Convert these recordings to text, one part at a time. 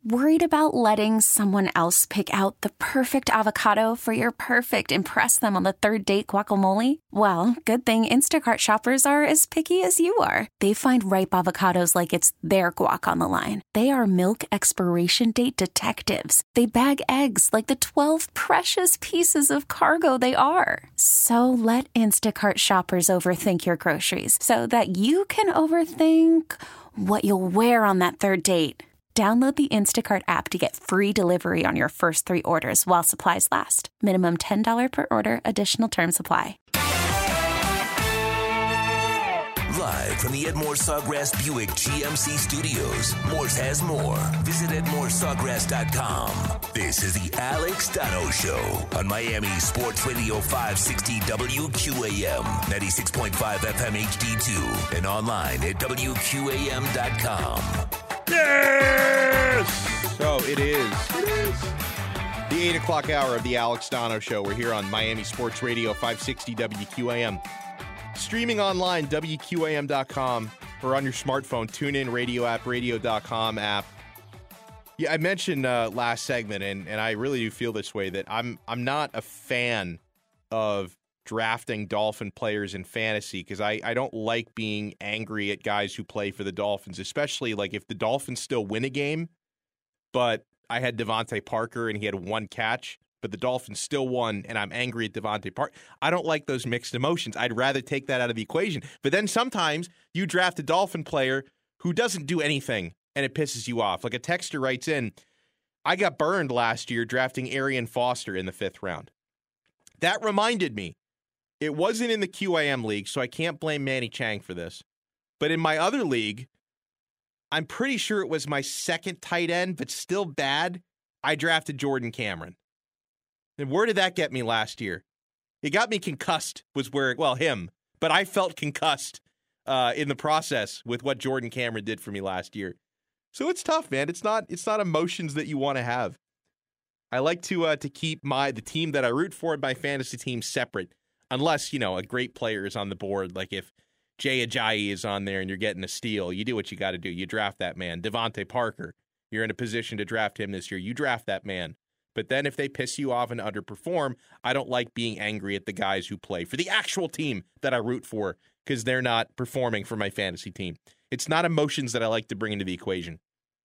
Worried about letting someone else pick out the perfect avocado for your perfect impress them on the third date guacamole? Well, good thing Instacart shoppers are as picky as you are. They find ripe avocados like it's their guac on the line. They are milk expiration date detectives. They bag eggs like the 12 precious pieces of cargo they are. So let Instacart shoppers overthink your groceries so that you can overthink what you'll wear on that third date. Download the Instacart app to get free delivery on your first 3 orders while supplies last. Minimum $10 per order. Additional terms apply. Live from the Edmore Sawgrass Buick GMC Studios, Morse has more. Visit EdmoreSawgrass.com. This is the Alex Donno Show on Miami Sports Radio 560 WQAM, 96.5 FM HD2, and online at WQAM.com. Yes! So it is the 8 o'clock hour of the Alex Donno Show. We're here on Miami Sports Radio 560 WQAM. Streaming online, WQAM.com, or on your smartphone, TuneIn, radio app, radio.com app. Yeah, I mentioned last segment, and I really do feel this way, that I'm not a fan of drafting Dolphin players in fantasy because I don't like being angry at guys who play for the Dolphins, especially like if the Dolphins still win a game, but I had Devontae Parker and he had 1 catch, but the Dolphins still won and I'm angry at Devontae Parker. I don't like those mixed emotions. I'd rather take that out of the equation. But then sometimes you draft a Dolphin player who doesn't do anything and it pisses you off. Like a texter writes in, I got burned last year drafting Arian Foster in the 5th round. That reminded me. It wasn't in the QAM league, so I can't blame Manny Chang for this. But in my other league, I'm pretty sure it was my 2nd tight end, but still bad. I drafted Jordan Cameron. And where did that get me last year? It got me concussed, him. But I felt concussed in the process with what Jordan Cameron did for me last year. So it's tough, man. It's not emotions that you want to have. I like to keep the team that I root for and my fantasy team separate. Unless, a great player is on the board. Like if Jay Ajayi is on there and you're getting a steal, you do what you got to do. You draft that man. Devontae Parker, you're in a position to draft him this year. You draft that man. But then if they piss you off and underperform, I don't like being angry at the guys who play for the actual team that I root for because they're not performing for my fantasy team. It's not emotions that I like to bring into the equation.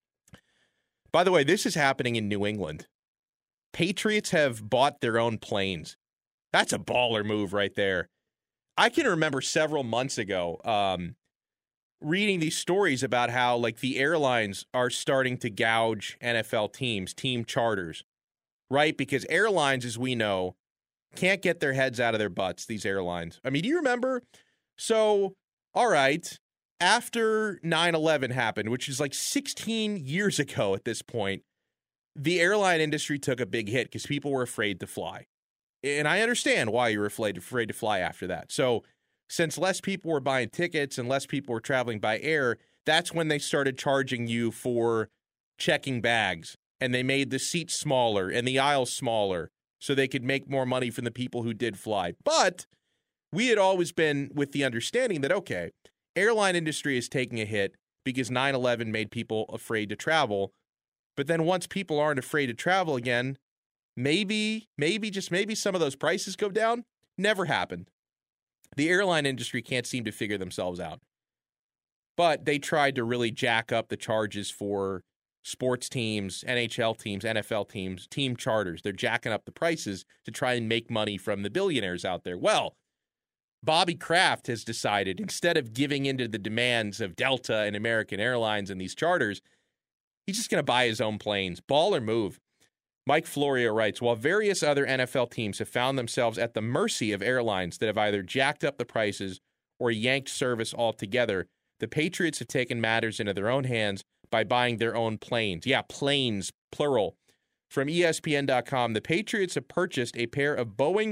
By the way, this is happening in New England. Patriots have bought their own planes. That's a baller move right there. I can remember several months ago reading these stories about how like the airlines are starting to gouge NFL teams, team charters, right? Because airlines, as we know, can't get their heads out of their butts, these airlines. I mean, do you remember? So, all right, after 9/11 happened, which is like 16 years ago at this point, the airline industry took a big hit because people were afraid to fly. And I understand why you were afraid to fly after that. So since less people were buying tickets and less people were traveling by air, that's when they started charging you for checking bags. And they made the seats smaller and the aisles smaller so they could make more money from the people who did fly. But we had always been with the understanding that, okay, airline industry is taking a hit because 9/11 made people afraid to travel. But then once people aren't afraid to travel again, maybe some of those prices go down. Never happened. The airline industry can't seem to figure themselves out. But they tried to really jack up the charges for sports teams, NHL teams, NFL teams, team charters. They're jacking up the prices to try and make money from the billionaires out there. Well, Bobby Kraft has decided, instead of giving into the demands of Delta and American Airlines and these charters, he's just going to buy his own planes. Baller move. Mike Florio writes, while various other NFL teams have found themselves at the mercy of airlines that have either jacked up the prices or yanked service altogether, the Patriots have taken matters into their own hands by buying their own planes. Yeah, planes, plural. From ESPN.com, the Patriots have purchased a pair of Boeing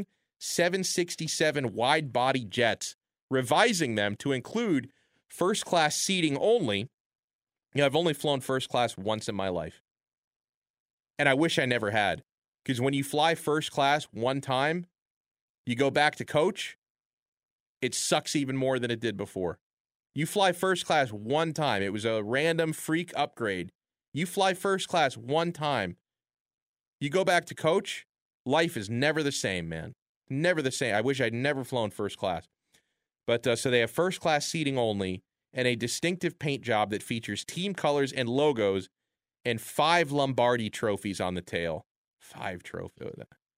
767 wide-body jets, revising them to include first-class seating only. I've only flown first class once in my life. And I wish I never had. Because when you fly first class one time, you go back to coach, it sucks even more than it did before. You fly first class one time. It was a random freak upgrade. You fly first class one time. You go back to coach, life is never the same, man. Never the same. I wish I'd never flown first class. But so they have first class seating only and a distinctive paint job that features team colors and logos and 5 Lombardi trophies on the tail. 5 trophies.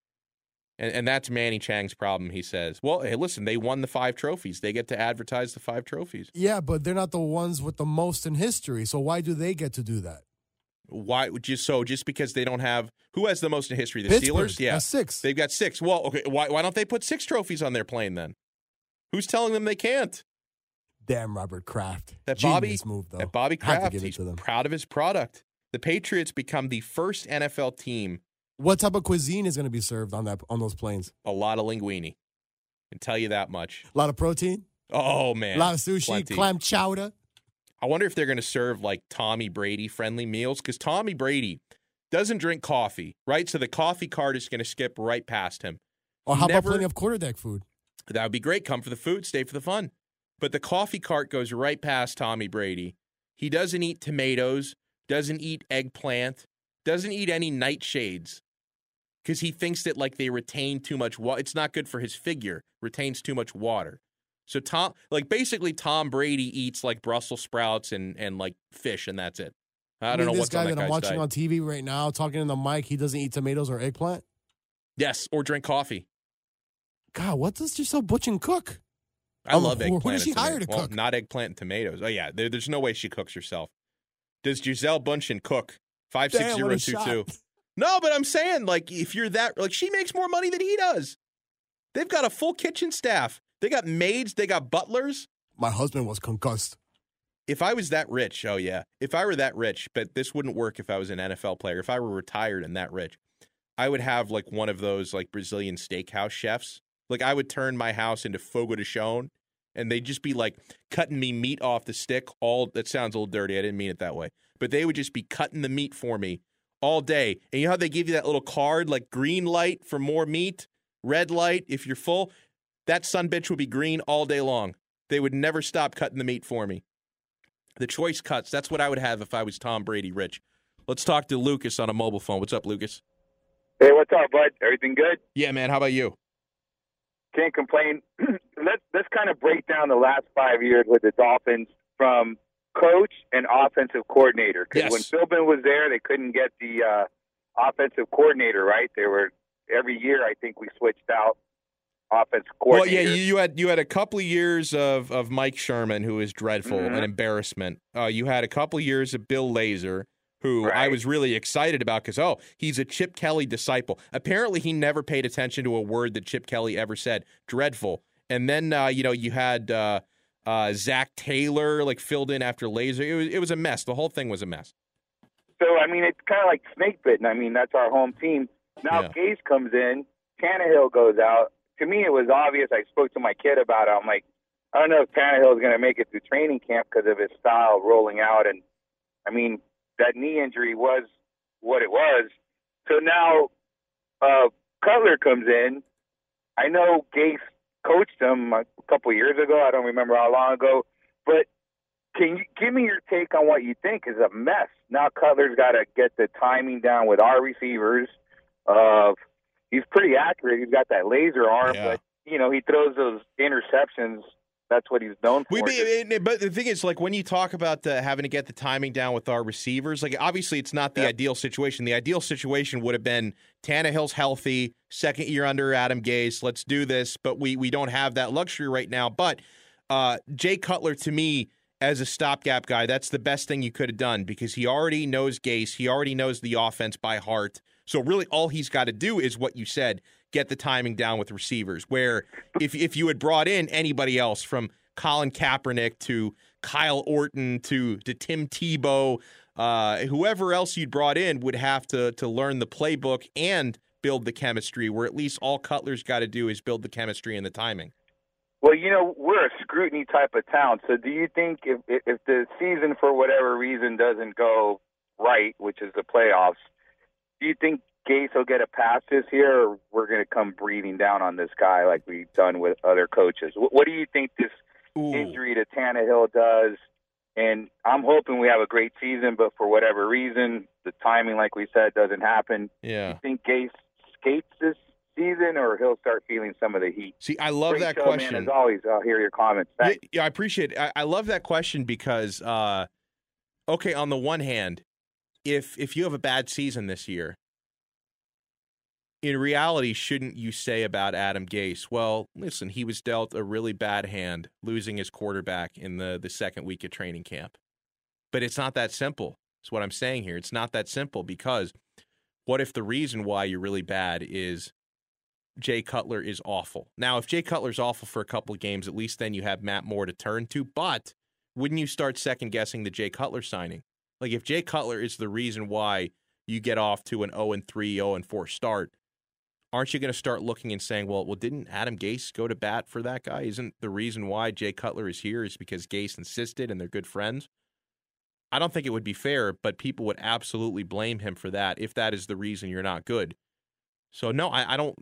And that's Manny Chang's problem, he says. Well, hey, listen, they won the 5 trophies. They get to advertise the 5 trophies. Yeah, but they're not the ones with the most in history, so why do they get to do that? Why? Just because they don't have – who has the most in history? The Pittsburgh Steelers? Yeah. has 6. They've got 6. Well, okay, why don't they put 6 trophies on their plane then? Who's telling them they can't? Damn Robert Kraft. That Genius move, though. That Bobby Kraft, he's to them. proud of his product. The Patriots become the first NFL team. What type of cuisine is going to be served on those planes? A lot of linguine. I can tell you that much. A lot of protein? Oh, man. A lot of sushi, Plenty. clam chowder? I wonder if they're going to serve like Tommy Brady-friendly meals because Tommy Brady doesn't drink coffee, right? So the coffee cart is going to skip right past him. Or how about plenty of quarterdeck food? That would be great. Come for the food, stay for the fun. But the coffee cart goes right past Tommy Brady. He doesn't eat tomatoes, doesn't eat eggplant, doesn't eat any nightshades because he thinks that like they retain too much water. It's not good for his figure. Retains too much water. So Tom Brady eats like Brussels sprouts and like fish, and that's it. I don't know what's on that guy's diet. This guy that I'm watching on TV right now, talking in the mic, he doesn't eat tomatoes or eggplant? Yes, or drink coffee. God, what does Giselle Bundchen cook? I love eggplant. Who does she hire to cook? Well, not eggplant and tomatoes. Oh, yeah, there's no way she cooks herself. Does Giselle Bundchen cook? 56022. No, but I'm saying, like, if you're that, like, she makes more money than he does. They've got a full kitchen staff. They got maids. They got butlers. My husband was concussed. If I was that rich, oh, yeah. If I were that rich, but this wouldn't work if I was an NFL player. If I were retired and that rich, I would have, like, one of those, like, Brazilian steakhouse chefs. Like, I would turn my house into fogo de chão, and they'd just be, like, cutting me meat off the stick that sounds a little dirty. I didn't mean it that way. But they would just be cutting the meat for me all day. And you know how they give you that little card, like green light for more meat, red light if you're full? That sumbitch would be green all day long. They would never stop cutting the meat for me. The choice cuts, that's what I would have if I was Tom Brady rich. Let's talk to Lucas on a mobile phone. What's up, Lucas? Hey, what's up, bud? Everything good? Yeah, man. How about you? Can't complain. Let's kind of break down the last 5 years with the Dolphins from coach and offensive coordinator. Because when Philbin was there, they couldn't get the offensive coordinator, right? They were every year. I think we switched out offensive coordinator. Well, yeah, you had a couple of years of Mike Sherman, who is dreadful, an embarrassment. You had a couple of years of Bill Lazor, who I was really excited about because, he's a Chip Kelly disciple. Apparently, he never paid attention to a word that Chip Kelly ever said. Dreadful. And then, you had Zach Taylor, like, filled in after Lazor. It was a mess. The whole thing was a mess. So, I mean, it's kind of like snake bitten. I mean, that's our home team. Now Gase comes in. Tannehill goes out. To me, it was obvious. I spoke to my kid about it. I'm like, I don't know if Tannehill is going to make it through training camp because of his style rolling out. And, I mean, that knee injury was what it was. So now Cutler comes in. I know Gase coached him a couple of years ago. I don't remember how long ago. But can you give me your take on what you think is a mess? Now Cutler's got to get the timing down with our receivers. He's pretty accurate. He's got that laser arm, but, he throws those interceptions. That's what he's known for. But the thing is, like, when you talk about having to get the timing down with our receivers, like, obviously it's not the ideal situation. The ideal situation would have been Tannehill's healthy, second year under Adam Gase. Let's do this. But we don't have that luxury right now. But Jay Cutler, to me, as a stopgap guy, that's the best thing you could have done because he already knows Gase. He already knows the offense by heart. So really all he's got to do is what you said, get the timing down with receivers, where if you had brought in anybody else from Colin Kaepernick to Kyle Orton to Tim Tebow, whoever else you'd brought in would have to learn the playbook and build the chemistry, where at least all Cutler's got to do is build the chemistry and the timing. Well, we're a scrutiny type of town. So do you think if the season, for whatever reason, doesn't go right, which is the playoffs, do you think Gase will get a pass this year, or we're going to come breathing down on this guy like we've done with other coaches? What do you think this injury to Tannehill does? And I'm hoping we have a great season, but for whatever reason, the timing, like we said, doesn't happen. Yeah. You think Gase skates this season, or he'll start feeling some of the heat? See, I love Great that show, question. Man, as always, I'll hear your comments. Thanks. Yeah, I appreciate it. I love that question because, okay, on the one hand, if you have a bad season this year, in reality, shouldn't you say about Adam Gase, well, listen, he was dealt a really bad hand losing his quarterback in the second week of training camp. But it's not that simple. That's what I'm saying here. It's not that simple because what if the reason why you're really bad is Jay Cutler is awful? Now, if Jay Cutler's awful for a couple of games, at least then you have Matt Moore to turn to. But wouldn't you start second-guessing the Jay Cutler signing? Like, if Jay Cutler is the reason why you get off to an 0-3, 0-4 start, aren't you going to start looking and saying, well, didn't Adam Gase go to bat for that guy? Isn't the reason why Jay Cutler is here is because Gase insisted and they're good friends? I don't think it would be fair, but people would absolutely blame him for that if that is the reason you're not good. So, no, I don't,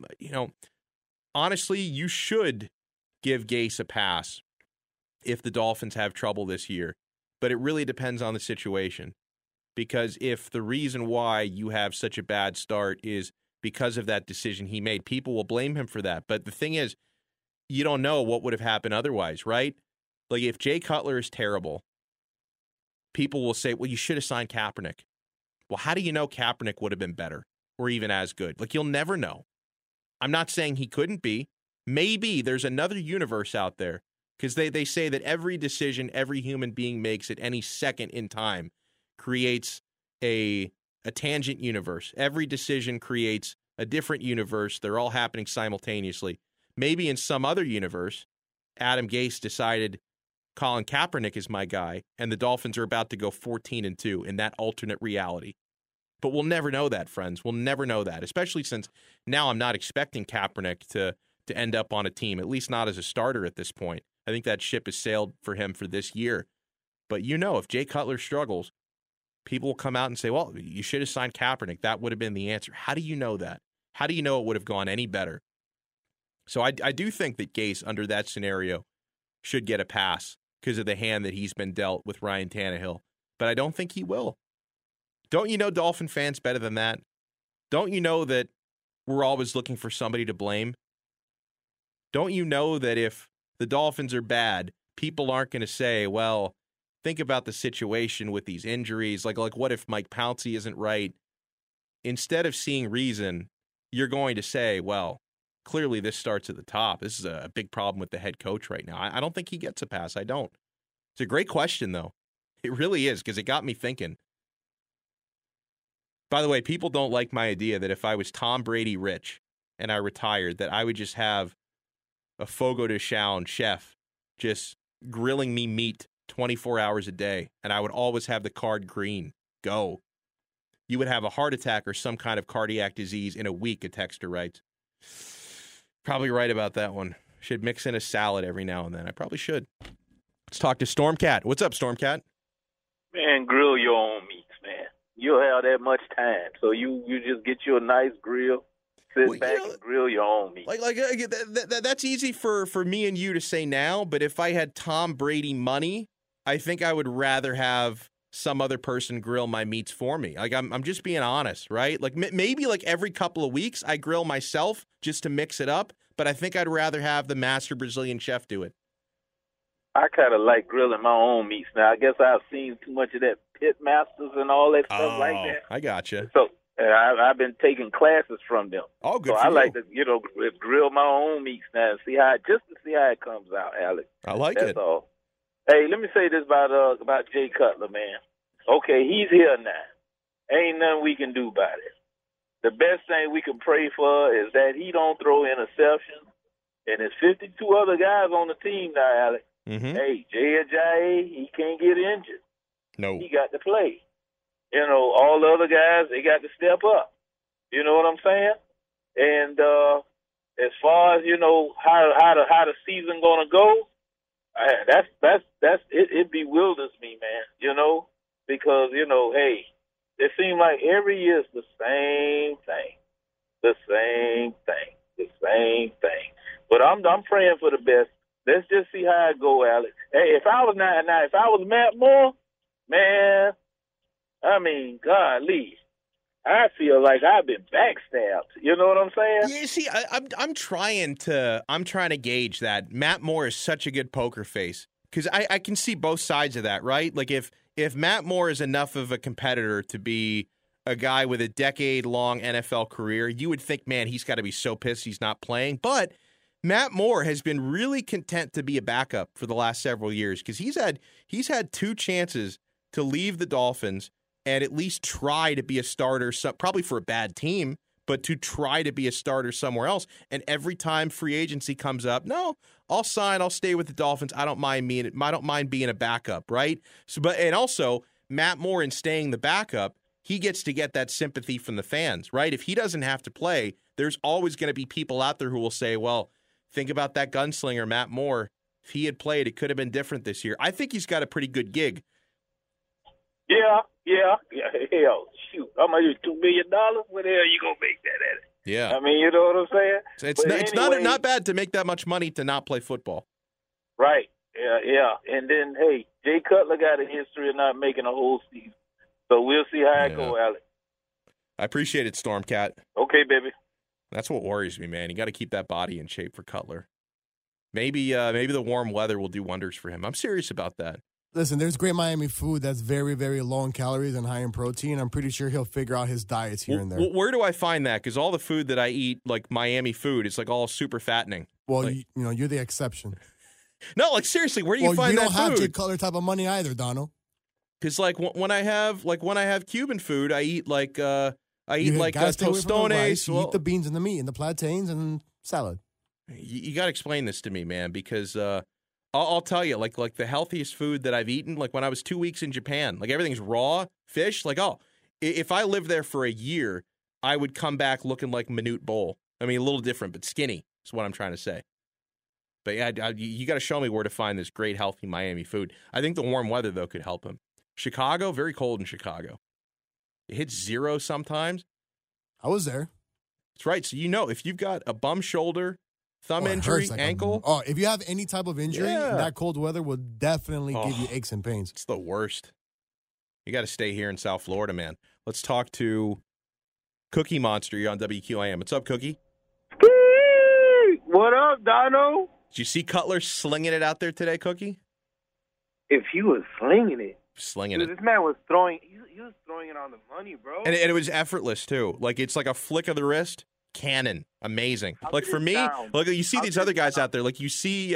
honestly, you should give Gase a pass if the Dolphins have trouble this year. But it really depends on the situation. Because if the reason why you have such a bad start is because of that decision he made, people will blame him for that. But the thing is, you don't know what would have happened otherwise, right? Like, if Jay Cutler is terrible, people will say, well, you should have signed Kaepernick. Well, how do you know Kaepernick would have been better or even as good? Like, you'll never know. I'm not saying he couldn't be. Maybe there's another universe out there because they say that every decision every human being makes at any second in time creates a tangent universe. Every decision creates a different universe. They're all happening simultaneously. Maybe in some other universe, Adam Gase decided Colin Kaepernick is my guy, and the Dolphins are about to go 14-2 in that alternate reality. But we'll never know that, friends. We'll never know that, especially since now I'm not expecting Kaepernick to end up on a team, at least not as a starter at this point. I think that ship has sailed for him for this year. But if Jay Cutler struggles, people will come out and say, well, you should have signed Kaepernick. That would have been the answer. How do you know that? How do you know it would have gone any better? So I do think that Gase, under that scenario, should get a pass because of the hand that he's been dealt with Ryan Tannehill. But I don't think he will. Don't you know Dolphin fans better than that? Don't you know that we're always looking for somebody to blame? Don't you know that if the Dolphins are bad, people aren't going to say, well, think about the situation with these injuries. Like what if Mike Pouncey isn't right? Instead of seeing reason, you're going to say, well, clearly this starts at the top. This is a big problem with the head coach right now. I don't think he gets a pass. I don't. It's a great question, though. It really is, because it got me thinking. By the way, people don't like my idea that if I was Tom Brady rich and I retired, that I would just have a Fogo de Chão chef just grilling me meat 24 hours a day, and I would always have the card green. Go. You would have a heart attack or some kind of cardiac disease in a week, a texter writes. Probably right about that one. Should mix in a salad every now and then. I probably should. Let's talk to Stormcat. What's up, Stormcat? Man, grill your own meats, man. You'll have that much time. So you just get you a nice grill, sit back and grill your own meat. That's easy for me and you to say now, but if I had Tom Brady money, I think I would rather have some other person grill my meats for me. Like, I'm just being honest, right? Like, maybe like every couple of weeks I grill myself just to mix it up, but I think I'd rather have the master Brazilian chef do it. I kind of like grilling my own meats now. I guess I've seen too much of that Pit Masters and all that stuff like that. I gotcha. So I've been taking classes from them. Oh, good. So I like to, grill my own meats now and see how it comes out, Alex. I like That's it. all. Hey, let me say this about Jay Cutler, man. Okay, he's here now. Ain't nothing we can do about it. The best thing we can pray for is that he don't throw interceptions. And there's 52 other guys on the team now, Alex. Mm-hmm. Hey, Jay Ajayi, he can't get injured. No. He got to play. All the other guys, they got to step up. You know what I'm saying? And as far as, how the season gonna go, that's it bewilders me, man, because, hey, it seems like every year it's the same thing. But I'm praying for the best. Let's just see how it go, Alex. Hey, if I was Matt Moore, man, I mean, golly, I feel like I've been backstabbed. You know what I'm saying? Yeah, see, I'm trying to gauge that. Matt Moore is such a good poker face because I can see both sides of that, right? Like if Matt Moore is enough of a competitor to be a guy with a decade-long NFL career, you would think, man, he's got to be so pissed he's not playing. But Matt Moore has been really content to be a backup for the last several years because he's had 2 chances to leave the Dolphins and at least try to be a starter, probably for a bad team, but to try to be a starter somewhere else. And every time free agency comes up, no, I'll sign, I'll stay with the Dolphins. I don't mind being a backup, right? And also Matt Moore in staying the backup, he gets to get that sympathy from the fans, right? If he doesn't have to play, there's always going to be people out there who will say, well, think about that gunslinger, Matt Moore. If he had played, it could have been different this year. I think he's got a pretty good gig. Yeah. Hell, shoot. I'm going to use $2 million. Where the hell you going to make that at? Yeah. I mean, you know what I'm saying? It's not bad to make that much money to not play football. Right. Yeah. And then, hey, Jay Cutler got a history of not making a whole season. So we'll see how it goes, Alex. I appreciate it, Stormcat. Okay, baby. That's what worries me, man. You got to keep that body in shape for Cutler. Maybe the warm weather will do wonders for him. I'm serious about that. Listen, there's great Miami food that's very, very low in calories and high in protein. I'm pretty sure he'll figure out his diets here and there. Where do I find that? Because all the food that I eat, like Miami food, it's like all super fattening. Well, like, you're the exception. No, like seriously, where do you find that food? You don't have Jay Cutler type of money either, Donald. Because when I have Cuban food, I eat tostones. You eat the beans and the meat and the plantains and salad. You got to explain this to me, man, because I'll tell you, like the healthiest food that I've eaten, like when I was 2 weeks in Japan, like everything's raw fish. Like, if I lived there for a year, I would come back looking like Manute Bol. I mean, a little different, but skinny is what I'm trying to say. But yeah, you got to show me where to find this great, healthy Miami food. I think the warm weather, though, could help him. Chicago, very cold in Chicago. It hits 0 sometimes. I was there. That's right. So if you've got a bum shoulder, thumb injury, like ankle. If you have any type of injury, that cold weather will definitely give you aches and pains. It's the worst. You got to stay here in South Florida, man. Let's talk to Cookie Monster. You're on WQAM. What's up, Cookie? What up, Dono? Did you see Cutler slinging it out there today, Cookie? If he was slinging it. Dude, this man was throwing. He was throwing it on the money, bro. And it was effortless too. Like it's like a flick of the wrist. Cannon, amazing. Like for me, like you see these other guys out there. Like you see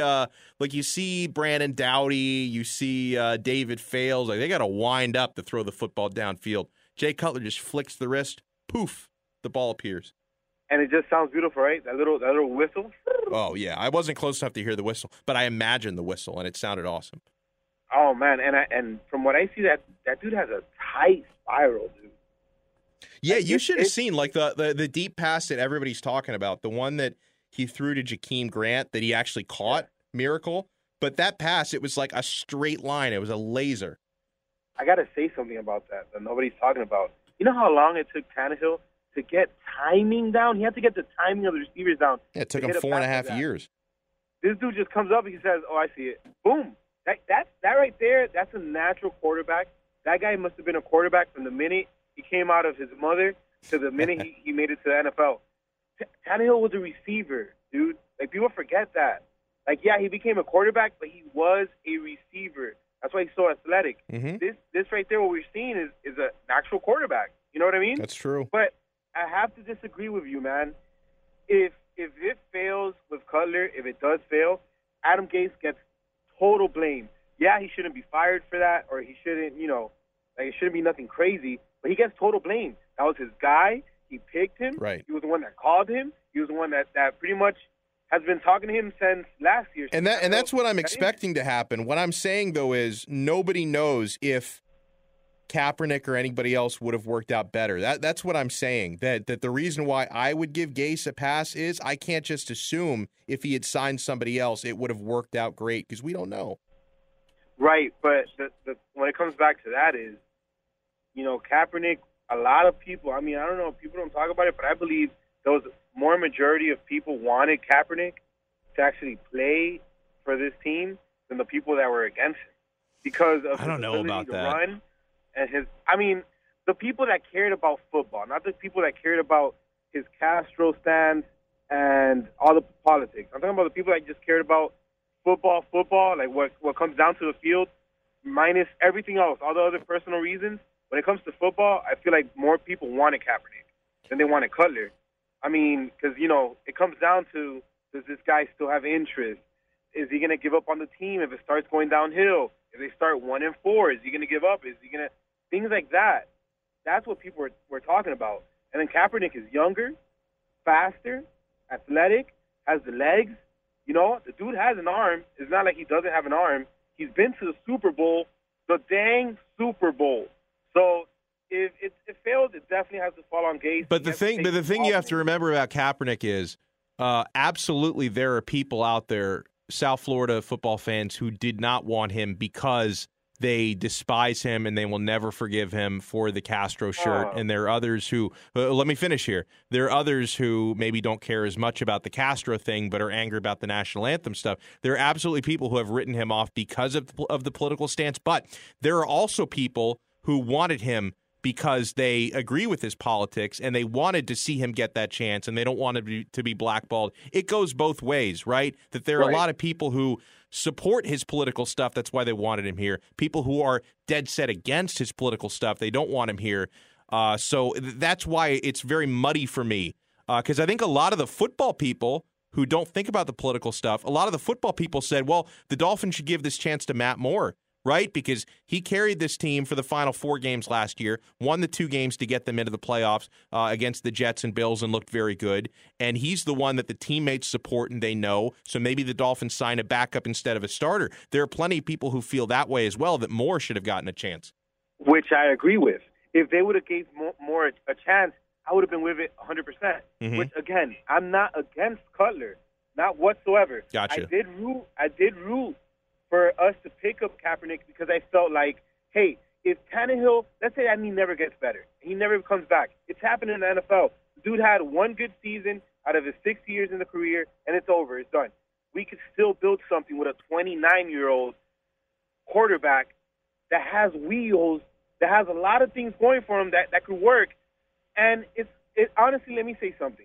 Brandon Doughty. You see David Fales. Like they got to wind up to throw the football downfield. Jay Cutler just flicks the wrist. Poof, the ball appears. And it just sounds beautiful, right? That little whistle. Oh yeah, I wasn't close enough to hear the whistle, but I imagined the whistle, and it sounded awesome. Oh man, and from what I see, that dude has a tight spiral, dude. Yeah, you should have seen like the deep pass that everybody's talking about, the one that he threw to Jakeem Grant that he actually caught, miracle. But that pass, it was like a straight line. It was a laser. I got to say something about that nobody's talking about. You know how long it took Tannehill to get timing down? He had to get the timing of the receivers down. Yeah, it took him 4.5 years. This dude just comes up and he says, "Oh, I see it." Boom. That right there, that's a natural quarterback. That guy must have been a quarterback from the minute he came out of his mother to the minute he made it to the NFL. Tannehill was a receiver, dude. Like, people forget that. Like, yeah, he became a quarterback, but he was a receiver. That's why he's so athletic. Mm-hmm. This right there, what we're seeing is an actual quarterback. You know what I mean? That's true. But I have to disagree with you, man. If it fails with Cutler, if it does fail, Adam Gase gets total blame. Yeah, he shouldn't be fired for that, or he shouldn't, it shouldn't be nothing crazy, but he gets total blame. That was his guy. He picked him. Right. He was the one that called him. He was the one that pretty much has been talking to him since last year. And that's what I'm expecting to happen. What I'm saying, though, is nobody knows if Kaepernick or anybody else would have worked out better. That's what I'm saying. That the reason why I would give Gase a pass is I can't just assume if he had signed somebody else, it would have worked out great because we don't know. Right, but when it comes back to that is, Kaepernick, a lot of people, I don't know, people don't talk about it, but I believe there was more majority of people wanted Kaepernick to actually play for this team than the people that were against him because of I don't his know ability about to that. run and his. I mean, the people that cared about football, not the people that cared about his Castro stance and all the politics. I'm talking about the people that just cared about football, like what comes down to the field, minus everything else, all the other personal reasons. When it comes to football, I feel like more people wanted Kaepernick than they wanted Cutler. I mean, because, it comes down to, does this guy still have interest? Is he going to give up on the team if it starts going downhill? If they start 1-4, is he going to give up? Is he going to – things like that. That's what people were talking about. And then Kaepernick is younger, faster, athletic, has the legs. The dude has an arm. It's not like he doesn't have an arm. He's been to the Super Bowl, the dang Super Bowl. So if it fails, it definitely has to fall on Gase. But the thing you have to remember about Kaepernick is absolutely there are people out there, South Florida football fans, who did not want him because they despise him and they will never forgive him for the Castro shirt. And there are others who, let me finish here. There are others who maybe don't care as much about the Castro thing but are angry about the national anthem stuff. There are absolutely people who have written him off because of the political stance. But there are also people who wanted him because they agree with his politics and they wanted to see him get that chance and they don't want him to be blackballed. It goes both ways, right? That there are a lot of people who support his political stuff. That's why they wanted him here. People who are dead set against his political stuff, they don't want him here. So that's why it's very muddy for me because I think a lot of the football people who don't think about the political stuff, a lot of the football people said, well, the Dolphins should give this chance to Matt Moore. Right? Because he carried this team for the final 4 games last year, won the 2 games to get them into the playoffs against the Jets and Bills and looked very good. And he's the one that the teammates support and they know. So maybe the Dolphins sign a backup instead of a starter. There are plenty of people who feel that way as well, that Moore should have gotten a chance. Which I agree with. If they would have gave Moore a chance, I would have been with it 100%. Mm-hmm. Which, again, I'm not against Cutler. Not whatsoever. Gotcha. I did root for us to pick up Kaepernick because I felt like, hey, if Tannehill, let's say he never gets better, he never comes back. It's happened in the NFL. The dude had one good season out of his 6 years in the career, and it's over. It's done. We could still build something with a 29-year-old quarterback that has wheels, that has a lot of things going for him that could work. And honestly, let me say something.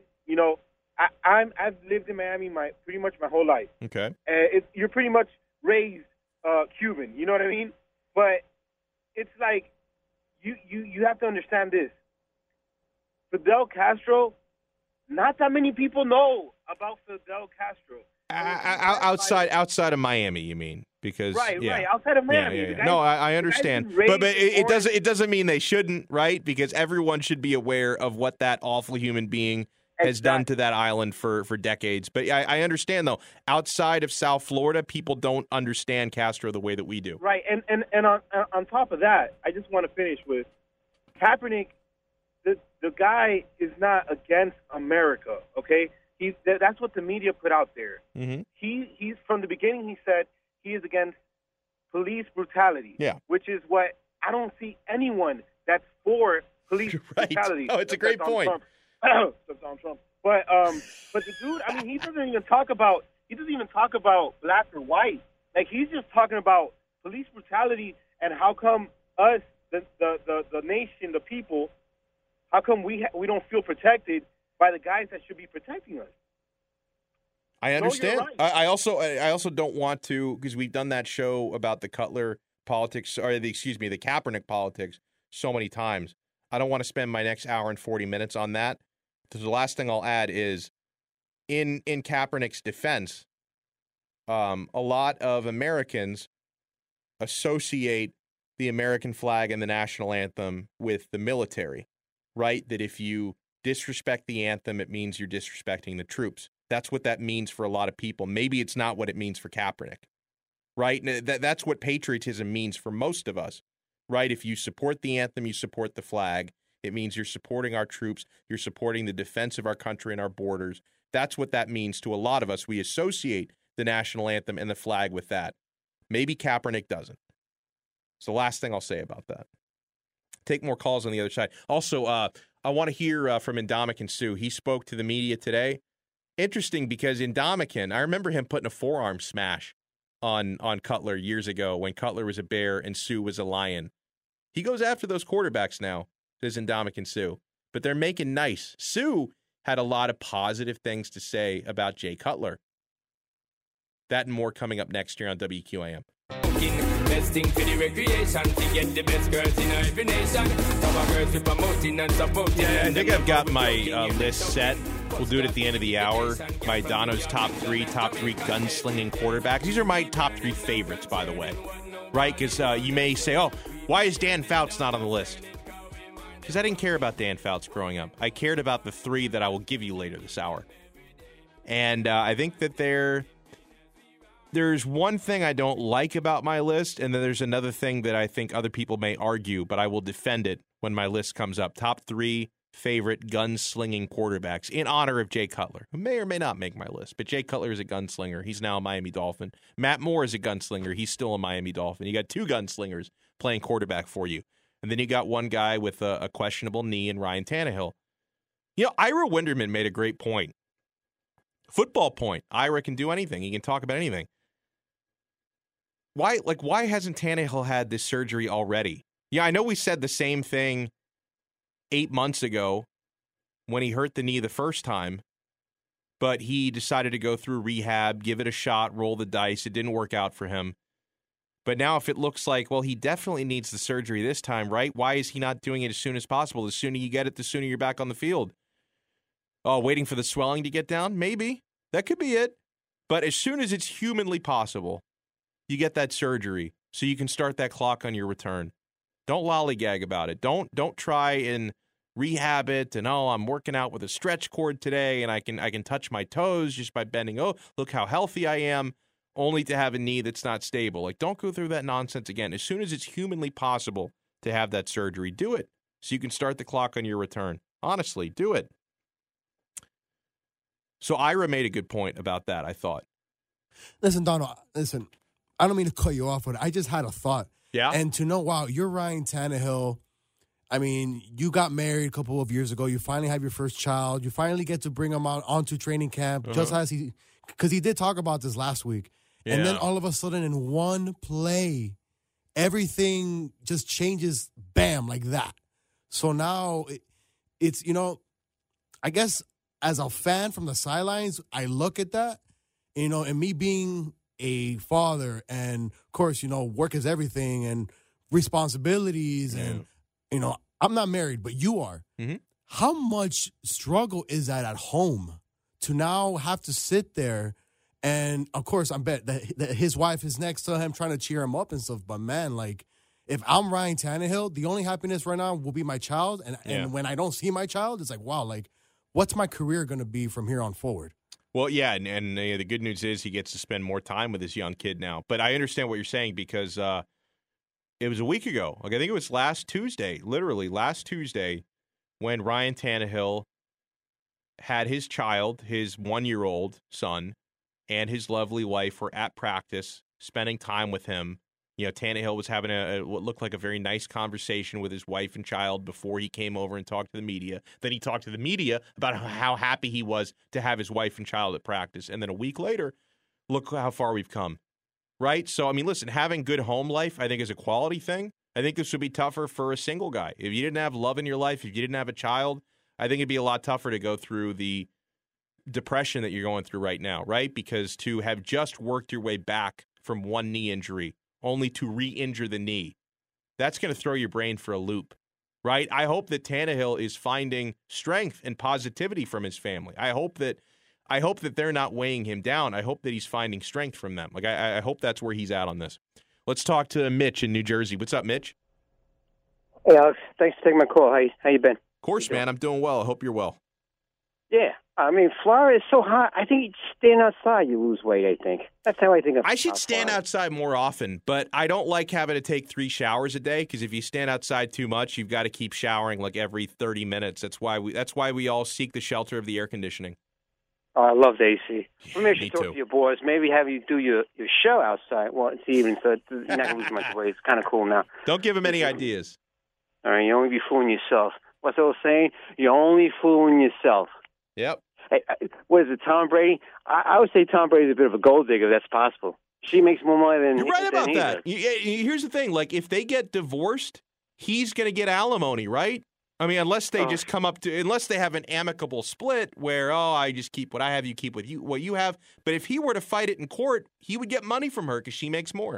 I've lived in Miami pretty much my whole life. Okay. You're pretty much raised Cuban, you know what I mean? But it's like you have to understand this. Fidel Castro, not that many people know about Fidel Castro. Outside of Miami, you mean? Because right, outside of Miami. Yeah. No, I understand, but it doesn't mean they shouldn't, right? Because everyone should be aware of what that awful human being has done to that island for decades. But I understand, though, outside of South Florida, people don't understand Castro the way that we do. Right, and on top of that, I just want to finish with Kaepernick. The guy is not against America, okay? That's what the media put out there. Mm-hmm. He's from the beginning, he said he is against police brutality, which is what I don't see anyone that's for police brutality. Oh, it's a great point. Donald Trump. But the dude, I mean, he doesn't even talk about black or white. Like, he's just talking about police brutality and how come us, the nation, the people, how come we don't feel protected by the guys that should be protecting us. I understand. No, you're right. I also don't want to, because we've done that show about the Cutler politics, or the Kaepernick politics so many times. I don't want to spend my next hour and 40 minutes on that. So the last thing I'll add is, in Kaepernick's defense, a lot of Americans associate the American flag and the national anthem with the military, right? That if you disrespect the anthem, it means you're disrespecting the troops. That's what that means for a lot of people. Maybe it's not what it means for Kaepernick, right? That's what patriotism means for most of us, right? If you support the anthem, you support the flag. It means you're supporting our troops. You're supporting the defense of our country and our borders. That's what that means to a lot of us. We associate the national anthem and the flag with that. Maybe Kaepernick doesn't. It's the last thing I'll say about that. Take more calls on the other side. Also, I want to hear from Ndamukong Suh. He spoke to the media today. Interesting, because Ndamukong, I remember him putting a forearm smash on Cutler years ago when Cutler was a Bear and Sue was a Lion. He goes after those quarterbacks now, says Ndamukong Suh. But they're making nice. Sue had a lot of positive things to say about Jay Cutler. That and more coming up next year on WQAM. Best thing for the recreation to get the best girls in every nation. Our girls we promoting and supporting. Yeah, I think I've got my list set. We'll do it at the end of the hour. My Dono's top three gunslinging quarterbacks. These are my top 3 favorites, by the way. Right? Because you may say, oh, why is Dan Fouts not on the list? Because I didn't care about Dan Fouts growing up. I cared about the 3 that I will give you later this hour. And I think that there's one thing I don't like about my list, and then there's another thing that I think other people may argue, but I will defend it when my list comes up. Top 3 favorite gunslinging quarterbacks in honor of Jay Cutler, who may or may not make my list. But Jay Cutler is a gunslinger. He's now a Miami Dolphin. Matt Moore is a gunslinger. He's still a Miami Dolphin. You got 2 gunslingers playing quarterback for you. And then you got one guy with a questionable knee in Ryan Tannehill. You know, Ira Winderman made a great point. Football point. Ira can do anything. He can talk about anything. Why hasn't Tannehill had this surgery already? Yeah, I know we said the same thing 8 months ago when he hurt the knee the first time, but he decided to go through rehab, give it a shot, roll the dice. It didn't work out for him. But now if it looks like, well, he definitely needs the surgery this time, right? Why is he not doing it as soon as possible? The sooner you get it, the sooner you're back on the field. Oh, waiting for the swelling to get down? Maybe. That could be it. But as soon as it's humanly possible, you get that surgery so you can start that clock on your return. Don't lollygag about it. Don't try and rehab it and, oh, I'm working out with a stretch cord today and I can touch my toes just by bending. Oh, look how healthy I am, only to have a knee that's not stable. Like, don't go through that nonsense again. As soon as it's humanly possible to have that surgery, do it so you can start the clock on your return. Honestly, do it. So Ira made a good point about that, I thought. Listen, Donald, I don't mean to cut you off, but I just had a thought. Yeah? And to know, wow, you're Ryan Tannehill. I mean, you got married a couple of years ago. You finally have your first child. You finally get to bring him out onto training camp, just as because he did talk about this last week. Yeah. And then all of a sudden in one play, everything just changes, bam, like that. So now it's, I guess as a fan from the sidelines, I look at that, and me being a father and, of course, work is everything and responsibilities and, I'm not married, but you are. Mm-hmm. How much struggle is that at home to now have to sit there? And, of course, I bet that his wife is next to him trying to cheer him up and stuff. But, man, like, if I'm Ryan Tannehill, the only happiness right now will be my child. And when I don't see my child, it's like, wow, like, what's my career going to be from here on forward? Well, yeah, and the good news is he gets to spend more time with his young kid now. But I understand what you're saying because it was a week ago. Like, I think it was last Tuesday, literally last Tuesday, when Ryan Tannehill had his child, his 1-year-old son, and his lovely wife were at practice, spending time with him. Tannehill was having what looked like a very nice conversation with his wife and child before he came over and talked to the media. Then he talked to the media about how happy he was to have his wife and child at practice. And then a week later, look how far we've come, right? So, I mean, listen, having good home life, I think, is a quality thing. I think this would be tougher for a single guy. If you didn't have love in your life, if you didn't have a child, I think it'd be a lot tougher to go through the depression that you're going through right now, right? Because to have just worked your way back from one knee injury only to re-injure the knee, that's going to throw your brain for a loop, right? I hope that Tannehill is finding strength and positivity from his family. I hope that they're not weighing him down. I hope that he's finding strength from them. Like, I hope that's where he's at on this. Let's talk to Mitch in New Jersey. What's up, Mitch? Hey, Alex. Thanks for taking my call. How you been? Of course, man. I'm doing well. I hope you're well. Yeah. I mean, Florida is so hot. I think you stand outside, you lose weight, I think. That's how I think of it. I should stand outside more often, but I don't like having to take 3 showers a day because if you stand outside too much, you've got to keep showering like every 30 minutes. That's why we all seek the shelter of the air conditioning. Oh, I love the AC. Yeah, maybe you should talk to your boys. Maybe have you do your show outside. Well, it's evening, so you're not going to lose much weight. It's kind of cool now. Don't give them any ideas. All right, you only be fooling yourself. What's the old saying? You're only fooling yourself. Yep. Hey, what is it, Tom Brady? I would say Tom Brady's a bit of a gold digger, if that's possible. She makes more money than You're right about he that. does. Here's the thing. Like, if they get divorced, he's going to get alimony, right? I mean, unless they just come up to, unless they have an amicable split where, I just keep what I have, you keep what you have. But if he were to fight it in court, he would get money from her because she makes more.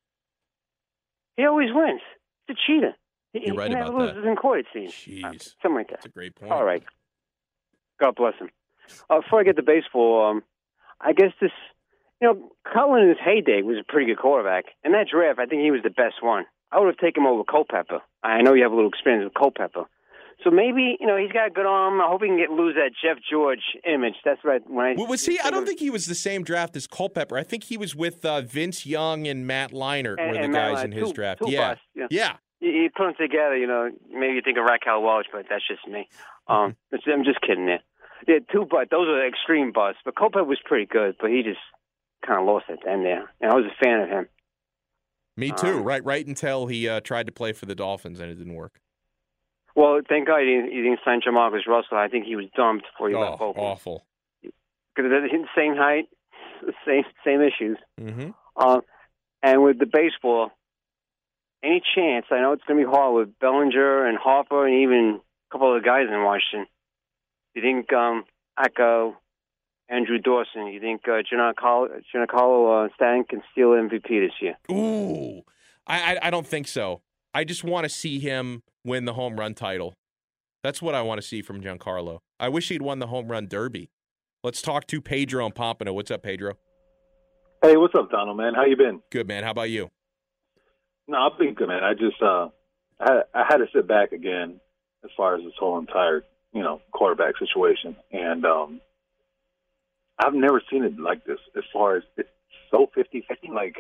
He always wins. He's a cheater. You're right he about never loses in court, it seems. Jeez. Something like that. That's a great point. All right. God bless him. Before I get to baseball, I guess this, Cullen in his heyday was a pretty good quarterback. In that draft, I think he was the best one. I would have taken him over Culpepper. I know you have a little experience with Culpepper. So maybe, he's got a good arm. I hope he can lose that Jeff George image. That's right. Was he? I don't think he was the same draft as Culpepper. I think he was with Vince Young and Matt Leinart were the guys in his draft. Yeah. You put them together, maybe you think of Raquel Welch, but that's just me. I'm just kidding there. Yeah, those are extreme busts. But Culpepper was pretty good, but he just kind of lost at the end there. And I was a fan of him. Me too, right until he tried to play for the Dolphins and it didn't work. Well, thank God he didn't sign Jamarcus Russell. I think he was dumped before he left Oakland. Awful. Because they're the same height, same issues. Mm-hmm. And with the baseball, any chance, I know it's going to be hard with Bellinger and Harper and even a couple of the guys in Washington. You think Acco, Andrew Dawson, you think Giancarlo Stanton can steal MVP this year? Ooh, I don't think so. I just want to see him win the home run title. That's what I want to see from Giancarlo. I wish he'd won the home run derby. Let's talk to Pedro and Pompano. What's up, Pedro? Hey, what's up, Donald, man? How you been? Good, man. How about you? No, I've been good, man. I just I had to sit back again as far as this whole entire, quarterback situation. And I've never seen it like this as far as it's so 50-50. Like,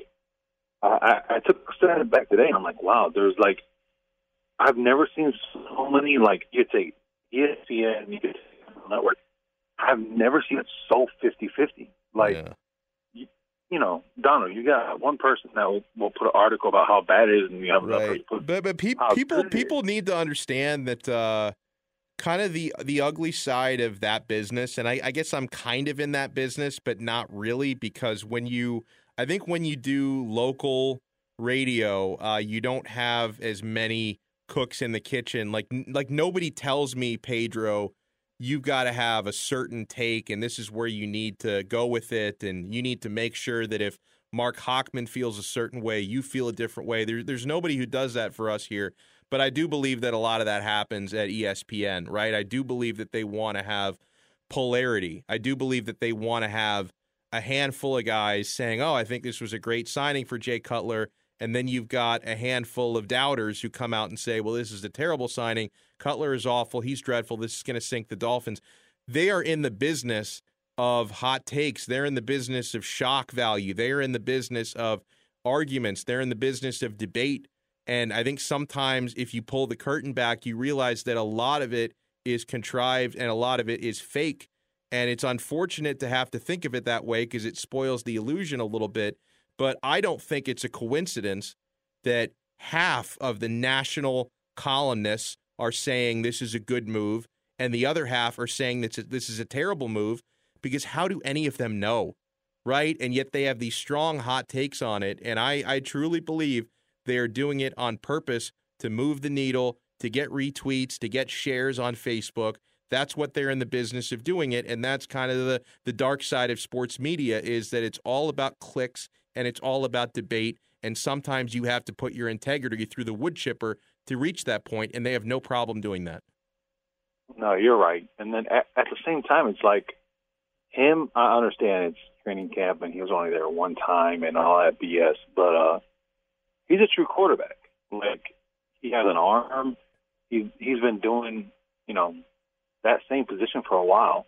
I took a step back today, and I'm like, wow, there's like, I've never seen so many, like, you take ESPN, you could take network. I've never seen it so 50-50. Like, Donald, you got one person that will put an article about how bad it is, and you have another person. But people need to understand that kind of the ugly side of that business, and I guess I'm kind of in that business, but not really, because when you do local radio, you don't have as many cooks in the kitchen. Like nobody tells me, Pedro, you've got to have a certain take, and this is where you need to go with it, and you need to make sure that if Mark Hochman feels a certain way, you feel a different way. There's nobody who does that for us here, but I do believe that a lot of that happens at ESPN, right? I do believe that they want to have polarity. I do believe that they want to have a handful of guys saying, I think this was a great signing for Jay Cutler, and then you've got a handful of doubters who come out and say, well, this is a terrible signing. Cutler is awful. He's dreadful. This is going to sink the Dolphins. They are in the business of hot takes. They're in the business of shock value. They're in the business of arguments. They're in the business of debate. And I think sometimes if you pull the curtain back, you realize that a lot of it is contrived and a lot of it is fake. And it's unfortunate to have to think of it that way because it spoils the illusion a little bit. But I don't think it's a coincidence that half of the national columnists are saying this is a good move and the other half are saying that this is a terrible move, because how do any of them know, right? And yet they have these strong hot takes on it. And I truly believe they are doing it on purpose to move the needle, to get retweets, to get shares on Facebook. That's what they're in the business of doing it, and that's kind of the dark side of sports media, is that it's all about clicks and it's all about debate, and sometimes you have to put your integrity through the wood chipper to reach that point, and they have no problem doing that. No, you're right. And then at the same time, it's like him, I understand it's training camp and he was only there one time and all that BS, but he's a true quarterback. Like, he has an arm. He's been doing, that same position for a while.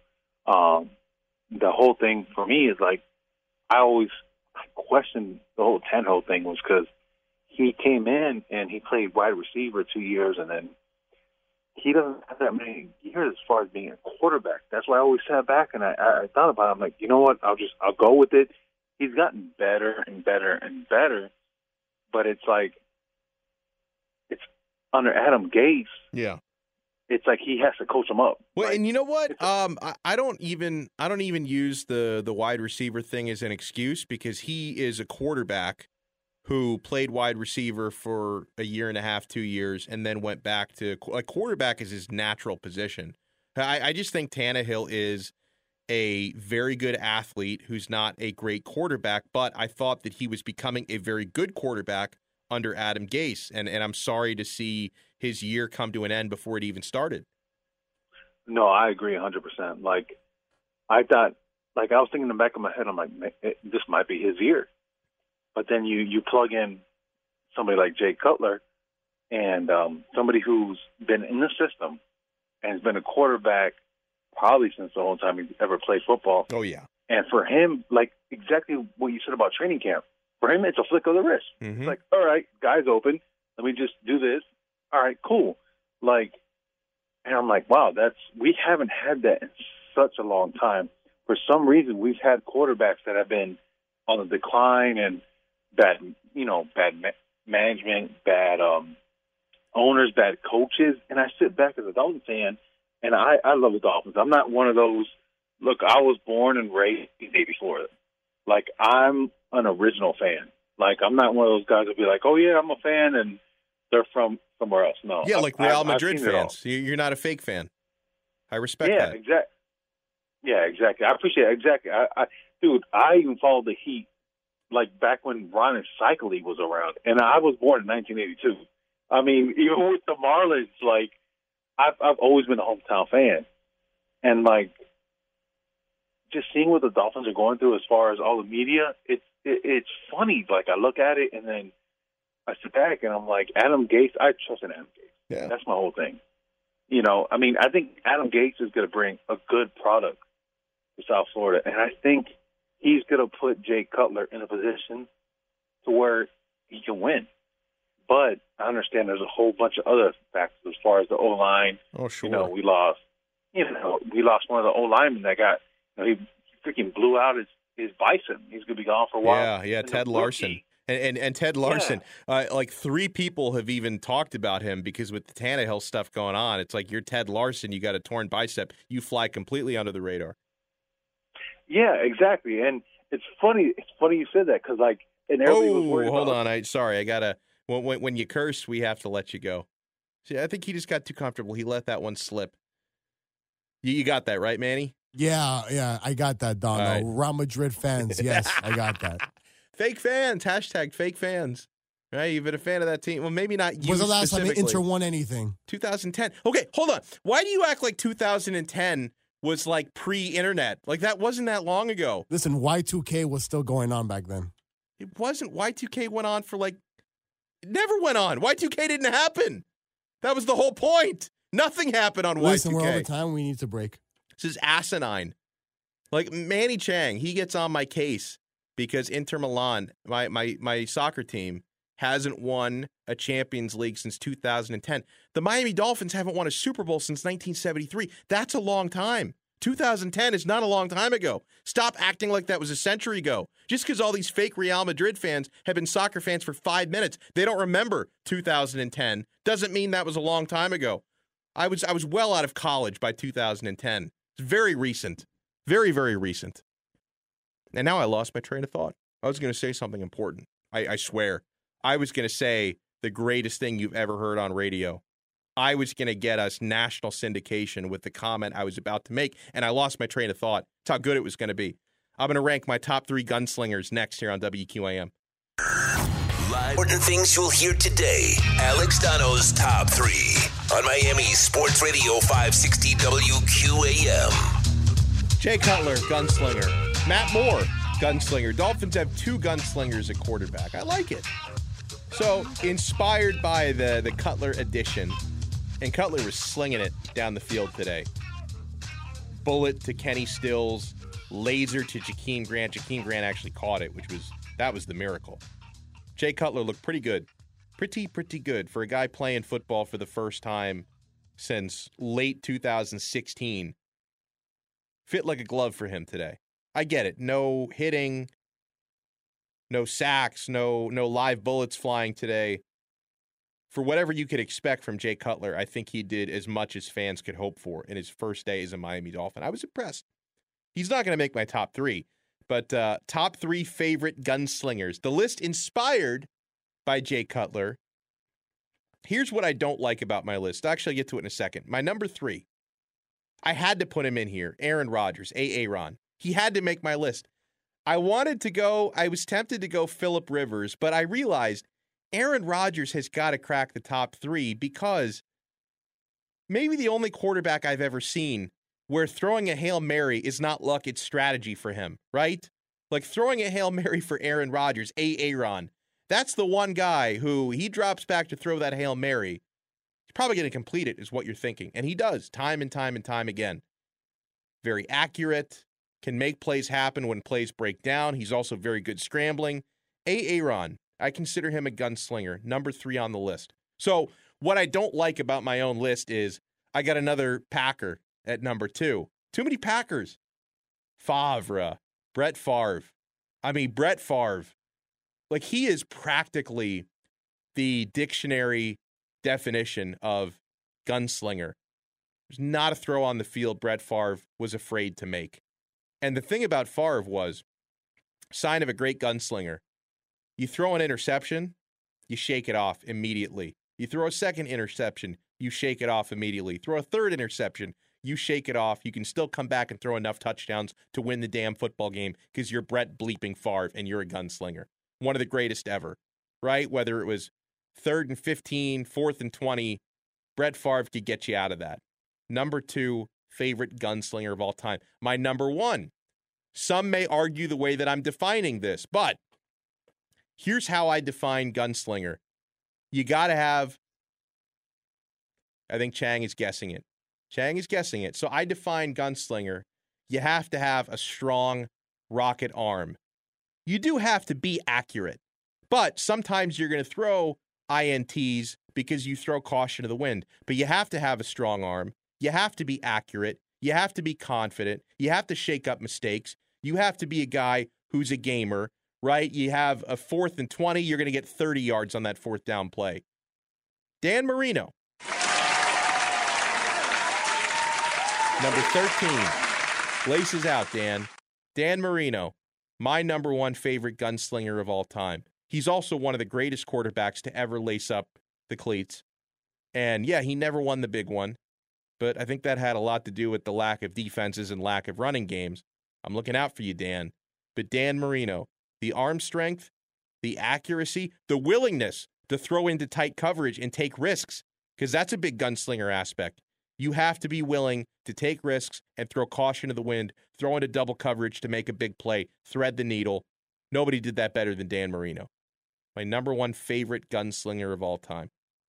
The whole thing for me is like, I questioned the whole Tannehill thing was because he came in and he played wide receiver 2 years, and then he doesn't have that many years as far as being a quarterback. That's why I always sat back and I thought about it. I'm like, you know what? I'll go with it. He's gotten better and better and better, but it's like, it's under Adam Gase. Yeah. it's like he has to coach them up. Well, right? and you know what? I don't even use the wide receiver thing as an excuse, because he is a quarterback who played wide receiver for a year and a half, 2 years, and then went back to quarterback is his natural position. I just think Tannehill is a very good athlete who's not a great quarterback, but I thought that he was becoming a very good quarterback under Adam Gase, and I'm sorry to see his year come to an end before it even started. No, I agree 100%. Like, I thought, like, I was thinking in the back of my head, I'm like, this might be his year. But then you plug in somebody like Jay Cutler and somebody who's been in the system and has been a quarterback probably since the whole time he ever played football. Oh, yeah. And for him, like exactly what you said about training camp, for him, it's a flick of the wrist. Mm-hmm. It's like, all right, guy's open. Let me just do this. All right, cool. Like, and I'm like, wow, we haven't had that in such a long time. For some reason, we've had quarterbacks that have been on the decline and bad management, bad owners, bad coaches. And I sit back as a Dolphins fan, and I love the Dolphins. I'm not one of those, look, I was born and raised the day before them. Like, I'm an original fan. Like, I'm not one of those guys that be like, oh, yeah, I'm a fan, and they're from somewhere else. No. Yeah, like Real Madrid fans. You're not a fake fan. I respect that. Yeah, exactly. I appreciate it. Exactly. Dude, I even followed the Heat, like, back when Ron Cycli was around, and I was born in 1982. I mean, even with the Marlins, like, I've always been a hometown fan. And, like, just seeing what the Dolphins are going through as far as all the media, it's funny. Like, I look at it, and then I sit back, and I'm like, Adam Gase, I trust in Adam Gase. Yeah. That's my whole thing. You know, I mean, I think Adam Gase is going to bring a good product to South Florida, and I think he's going to put Jay Cutler in a position to where he can win. But I understand there's a whole bunch of other factors as far as the O-line. Oh, sure. You know, we lost one of the O-linemen that got, he freaking blew out his bison. He's going to be gone for a while. Yeah, Ted Larson. And Ted Larson, like 3 people have even talked about him because with the Tannehill stuff going on, it's like you're Ted Larson, you got a torn bicep, you fly completely under the radar. Yeah, exactly. And it's funny you said that because, like, and everybody was worried hold about on. I got to, when you curse, we have to let you go. See, I think he just got too comfortable. He let that one slip. You got that, right, Manny? Yeah, I got that, Dono. Right. Real Madrid fans, yes, I got that. Fake fans, hashtag fake fans. Right? You've been a fan of that team. Well, maybe not you. Was the last time specifically. Inter won anything? 2010. Okay, hold on. Why do you act like 2010 was like pre-internet? Like that wasn't that long ago. Listen, Y2K was still going on back then. It wasn't. Y2K went on for like, it never went on. Y2K didn't happen. That was the whole point. Nothing happened on Listen, Y2K. we're over time. We need to break. This is asinine. Like Manny Chang, he gets on my case because Inter Milan, my soccer team, hasn't won a Champions League since 2010. The Miami Dolphins haven't won a Super Bowl since 1973. That's a long time. 2010 is not a long time ago. Stop acting like that was a century ago. Just because all these fake Real Madrid fans have been soccer fans for 5 minutes, they don't remember 2010, doesn't mean that was a long time ago. I was well out of college by 2010. It's very recent. Very, very recent. And now I lost my train of thought. I was going to say something important. I swear. I was going to say the greatest thing you've ever heard on radio. I was going to get us national syndication with the comment I was about to make, and I lost my train of thought. That's how good it was going to be. I'm going to rank my top 3 gunslingers next here on WQAM. Live important things you'll hear today. Alex Dono's top 3 on Miami Sports Radio 560 WQAM. Jay Cutler, gunslinger. Matt Moore, gunslinger. Dolphins have 2 gunslingers at quarterback. I like it. So, inspired by the Cutler edition, and Cutler was slinging it down the field today. Bullet to Kenny Stills, laser to Jakeem Grant. Jakeem Grant actually caught it, that was the miracle. Jay Cutler looked pretty good. Pretty good for a guy playing football for the first time since late 2016. Fit like a glove for him today. I get it. No hitting, no sacks, no live bullets flying today. for whatever you could expect from Jay Cutler, I think he did as much as fans could hope for in his first day as a Miami Dolphin. I was impressed. He's not going to make my top 3, but top 3 favorite gunslingers. The list inspired by Jay Cutler. Here's what I don't like about my list. I'll actually get to it in a second. My number 3, I had to put him in here. Aaron Rodgers, Aaron. He had to make my list. I was tempted to go Phillip Rivers, but I realized Aaron Rodgers has got to crack the top 3 because maybe the only quarterback I've ever seen where throwing a Hail Mary is not luck, it's strategy for him, right? Like throwing a Hail Mary for Aaron Rodgers, Aaron. That's the one guy who he drops back to throw that Hail Mary. He's probably going to complete it, is what you're thinking. And he does, time and time and time again. Very accurate, can make plays happen when plays break down. He's also very good scrambling. Aaron, I consider him a gunslinger, number 3 on the list. So what I don't like about my own list is I got another Packer at number 2. Too many Packers. Brett Favre. Brett Favre. Like, he is practically the dictionary definition of gunslinger. There's not a throw on the field Brett Favre was afraid to make. And the thing about Favre was, sign of a great gunslinger, you throw an interception, you shake it off immediately. You throw a second interception, you shake it off immediately. Throw a third interception, you shake it off. You can still come back and throw enough touchdowns to win the damn football game because you're Brett bleeping Favre and you're a gunslinger. One of the greatest ever, right? Whether it was 3rd and 15, 4th and 20, Brett Favre could get you out of that. Number 2, favorite gunslinger of all time. My number 1. Some may argue the way that I'm defining this, but here's how I define gunslinger. You got to have, I think Chang is guessing it. So I define gunslinger. You have to have a strong rocket arm. You do have to be accurate, but sometimes you're going to throw INTs because you throw caution to the wind. But you have to have a strong arm. You have to be accurate. You have to be confident. You have to shake up mistakes. You have to be a guy who's a gamer, right? You have a 4th and 20. You're going to get 30 yards on that 4th down play. Dan Marino. Number 13. Laces out, Dan. Dan Marino. My number 1 favorite gunslinger of all time. He's also one of the greatest quarterbacks to ever lace up the cleats. And yeah, he never won the big one, but I think that had a lot to do with the lack of defenses and lack of running games. I'm looking out for you, Dan. But Dan Marino, the arm strength, the accuracy, the willingness to throw into tight coverage and take risks, because that's a big gunslinger aspect. You have to be willing to take risks and throw caution to the wind, throw into double coverage to make a big play, thread the needle. Nobody did that better than Dan Marino. My number 1 favorite gunslinger of all time.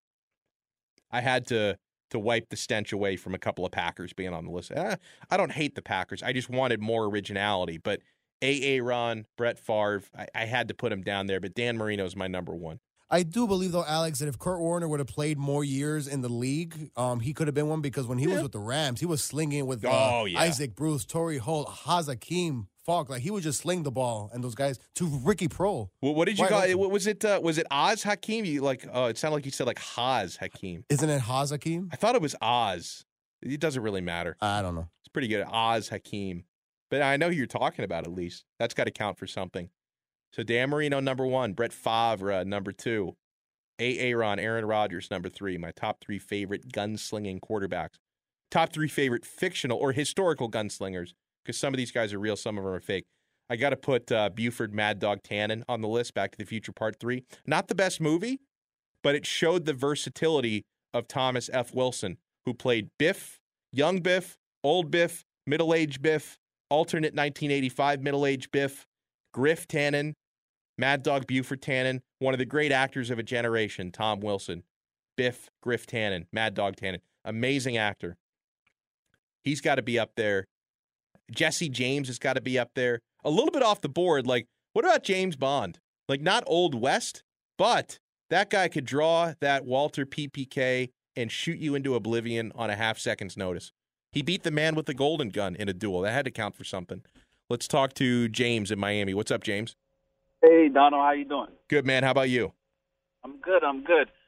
I had to wipe the stench away from a couple of Packers being on the list. I don't hate the Packers. I just wanted more originality. But Aaron, Brett Favre, I had to put him down there. But Dan Marino is my number 1. I do believe, though, Alex, that if Kurt Warner would have played more years in the league, he could have been one, because when he was with the Rams, he was slinging with Isaac Bruce, Torrey Holt, Hakeem Falk. Like, he would just sling the ball, and those guys, to Ricky Prohl. Well, what did you call it? Was it Oz Hakeem? It sounded like you said like Haz Hakeem. Isn't it Haz Hakeem? I thought it was Oz. It doesn't really matter. I don't know. It's pretty good. Oz Hakeem. But I know who you're talking about, at least. That's got to count for something. So Dan Marino, number 1. Brett Favre, number 2. Aaron Rodgers, number 3. My top 3 favorite gunslinging quarterbacks. Top 3 favorite fictional or historical gunslingers, because some of these guys are real, some of them are fake. I got to put Buford Mad Dog Tannen on the list, Back to the Future Part 3. Not the best movie, but it showed the versatility of Thomas F. Wilson, who played Biff, young Biff, old Biff, middle-aged Biff, alternate 1985 middle-aged Biff, Griff Tannen, Mad Dog Buford Tannen, one of the great actors of a generation, Tom Wilson. Biff, Griff Tannen, Mad Dog Tannen. Amazing actor. He's got to be up there. Jesse James has got to be up there. A little bit off the board, like, what about James Bond? Like, not Old West, but that guy could draw that Walter PPK and shoot you into oblivion on a half second's notice. He beat the man with the golden gun in a duel. That had to count for something. Let's talk to James in Miami. What's up, James? Hey, Donald, how you doing? Good, man. How about you? I'm good.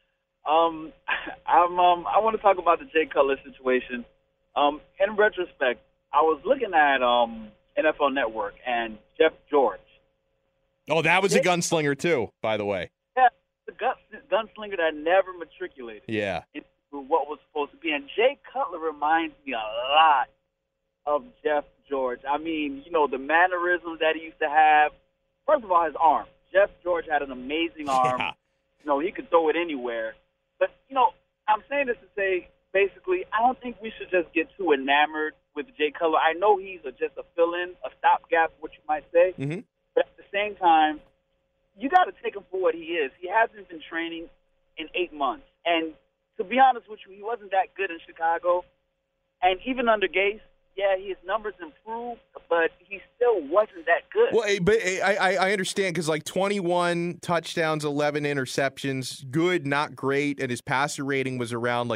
I want to talk about the Jay Cutler situation. In retrospect, I was looking at NFL Network and Jeff George. Oh, that was a gunslinger too, by the way. Yeah, the gunslinger that never matriculated. Yeah. Into what was supposed to be. And Jay Cutler reminds me a lot of Jeff George. I mean, the mannerisms that he used to have. First of all, his arm. Jeff George had an amazing arm. Yeah. He could throw it anywhere. But, I'm saying this to say, basically, I don't think we should just get too enamored with Jay Cutler. I know he's just a fill-in, a stopgap, what you might say. Mm-hmm. But at the same time, you got to take him for what he is. He hasn't been training in 8 months. And to be honest with you, he wasn't that good in Chicago. And even under Gase, yeah, his numbers improved, but he still wasn't that good. Well, but I understand because 21 touchdowns, 11 interceptions, good, not great, and his passer rating was around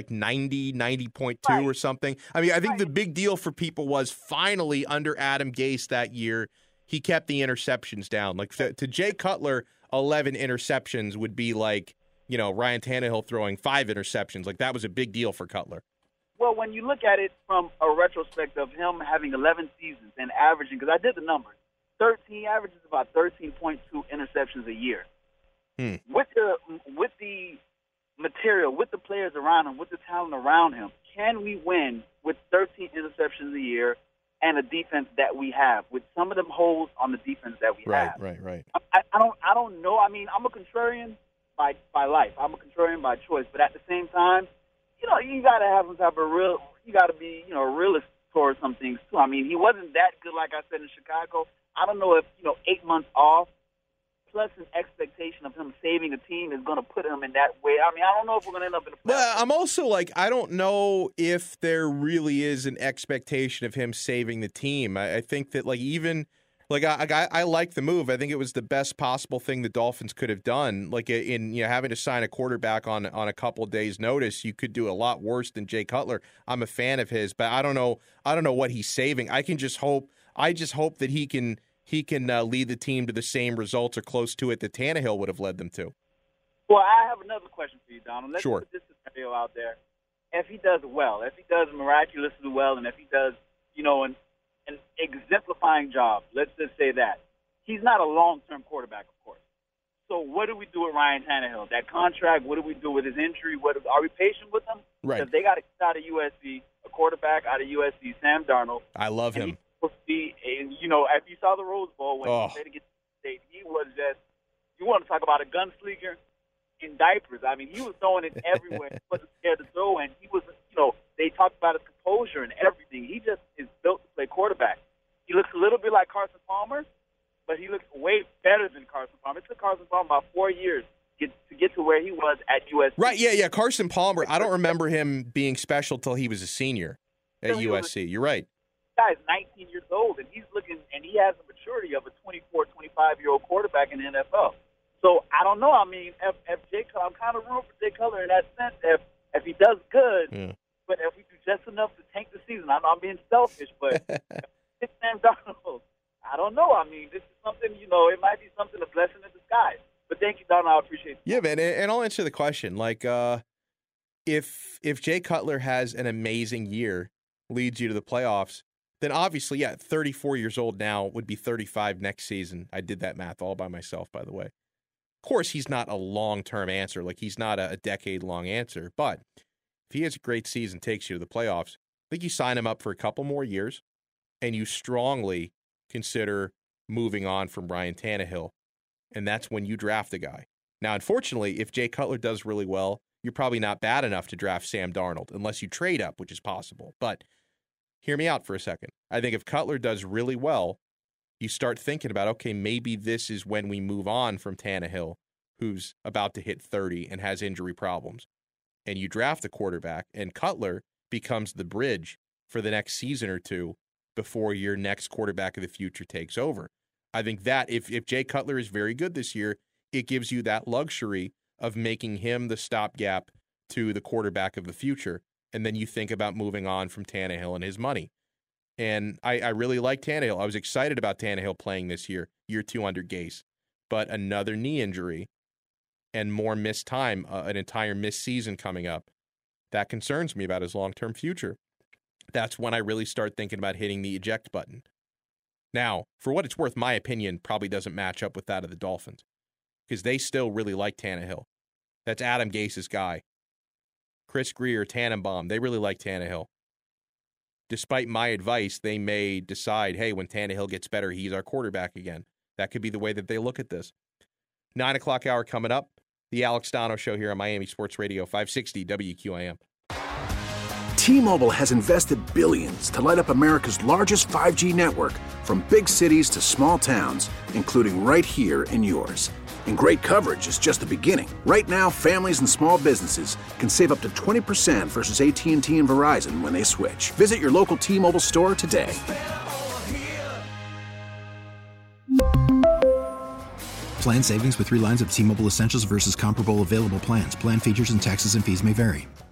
90.2 right. or something. I mean, I think the big deal for people was finally under Adam Gase that year, he kept the interceptions down. To Jay Cutler, 11 interceptions would be Ryan Tannehill throwing 5 interceptions. That was a big deal for Cutler. Well, when you look at it from a retrospect of him having 11 seasons and averaging, because I did the numbers, he averages about 13.2 interceptions a year. With the material, with the players around him, with the talent around him, can we win with 13 interceptions a year and a defense that we have, with some of them holes on the defense that we have? Right. I don't know. I mean, I'm a contrarian by life. I'm a contrarian by choice, but at the same time, you got to have some type of you got to be, a realist towards some things, too. I mean, he wasn't that good, like I said, in Chicago. I don't know if, 8 months off, plus an expectation of him saving a team is going to put him in that way. I mean, I don't know if we're going to end up in the playoffs. Well, I'm also I don't know if there really is an expectation of him saving the team. I think that, even... I like the move. I think it was the best possible thing the Dolphins could have done. In having to sign a quarterback on a couple of days' notice, you could do a lot worse than Jay Cutler. I'm a fan of his, but I don't know what he's saving. I just hope that he can lead the team to the same results or close to it that Tannehill would have led them to. Well, I have another question for you, Donald. Let's Sure. put this scenario out there. If he does well, if he does miraculously well, and if he does, an exemplifying job, let's just say that. He's not a long-term quarterback, of course. So what do we do with Ryan Tannehill? That contract, what do we do with his injury? Are we patient with him? Right. Because they got to get out of USC, a quarterback out of USC, Sam Darnold. I love him. If you saw the Rose Bowl when he played against State, he was just, you want to talk about a gunslinger in diapers. I mean, he was throwing it everywhere. He wasn't scared to throw, and he was, they talked about his composure and everything. He just is built to play quarterback. He looks a little bit like Carson Palmer, but he looks way better than Carson Palmer. It took Carson Palmer about 4 years to get to where he was at USC. Right, yeah. Carson Palmer, I don't remember him being special till he was a senior at USC. You're right. This guy's 19 years old, and he has the maturity of a 24, 25-year-old quarterback in the NFL. So I don't know. I mean, if Jay Cutler, I'm kind of rooting for Jay Cutler in that sense. If he does good, but if we do just enough to tank the season, I know I'm being selfish, but it's Sam Darnold. I don't know. I mean, this is something, it might be something, a blessing in disguise. But thank you, Donald. I appreciate it. Yeah, man, and I'll answer the question. If Jay Cutler has an amazing year, leads you to the playoffs, then obviously, 34 years old now, would be 35 next season. I did that math all by myself, by the way. Of course, he's not a long-term answer. He's not a decade-long answer. But if he has a great season, takes you to the playoffs, I think you sign him up for a couple more years, and you strongly consider moving on from Ryan Tannehill. And that's when you draft a guy. Now, unfortunately, if Jay Cutler does really well, you're probably not bad enough to draft Sam Darnold, unless you trade up, which is possible. But hear me out for a second. I think if Cutler does really well, you start thinking about, okay, maybe this is when we move on from Tannehill, who's about to hit 30 and has injury problems. And you draft a quarterback, and Cutler becomes the bridge for the next season or two before your next quarterback of the future takes over. I think that if Jay Cutler is very good this year, it gives you that luxury of making him the stopgap to the quarterback of the future. And then you think about moving on from Tannehill and his money. And I really like Tannehill. I was excited about Tannehill playing this year 2 under Gase. But another knee injury and more missed time, an entire missed season coming up, that concerns me about his long-term future. That's when I really start thinking about hitting the eject button. Now, for what it's worth, my opinion probably doesn't match up with that of the Dolphins because they still really like Tannehill. That's Adam Gase's guy. Chris Grier, Tannenbaum, they really like Tannehill. Despite my advice, they may decide, hey, when Tannehill gets better, he's our quarterback again. That could be the way that they look at this. 9 o'clock hour coming up. The Alex Donno Show here on Miami Sports Radio, 560 WQAM. T-Mobile has invested billions to light up America's largest 5G network, from big cities to small towns, including right here in yours. And great coverage is just the beginning. Right now, families and small businesses can save up to 20% versus AT&T and Verizon when they switch. Visit your local T-Mobile store today. Plan savings with 3 lines of T-Mobile Essentials versus comparable available plans. Plan features and taxes and fees may vary.